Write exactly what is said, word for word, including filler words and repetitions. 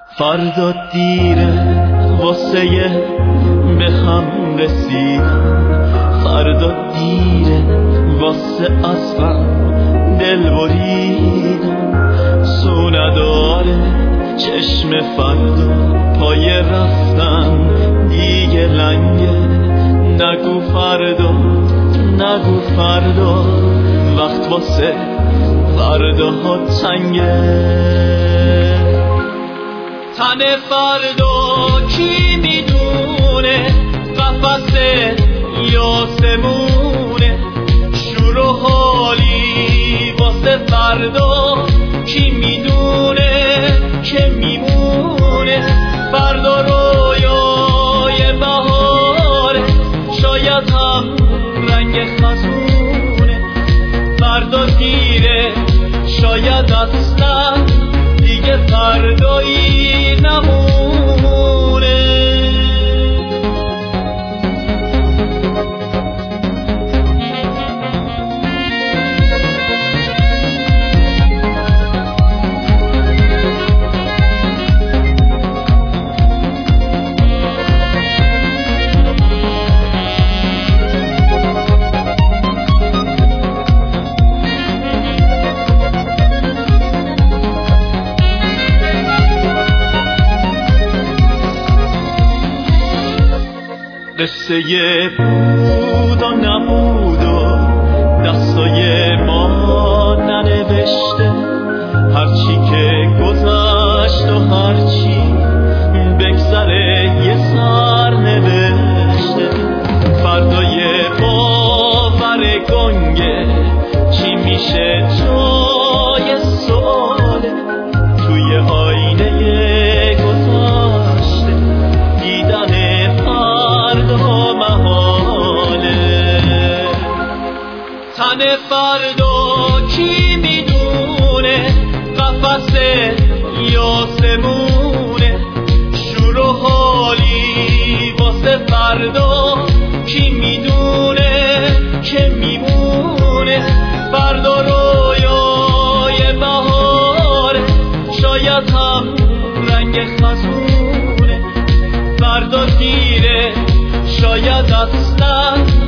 فردا دیره واسه به هم رسیدن، فردا دیره واسه از غم دل بریدن. سو نداره چشم فردا پای رفتن دیگه لنگه. نگو فردا نگو فردا وقت واسه فردا ها تنگه. تن فردا کی میدونه قفسه یا سمونه. شور و حالی واسه فردا کی میدونه که میمونه. فردا رویای بهاره شاید هم رنگ خزونه. فردا دیره شاید اصلا دیگه فردایی نمونه. قصه بود و نبود و دستای ما ننوشته. هرچی که گذشت و هرچی بگذره یه سر نوشته. فردای باور گنگه چی میشه جای سواله. توی آینه گذشته دیدن تن فردا کی میدونه قفسه یا سمونه. شور و حالی واسه فردا کی میدونه که میمونه. فردا رویای بهاره شاید هم رنگ خزونه. فردا دیره شاید اصلا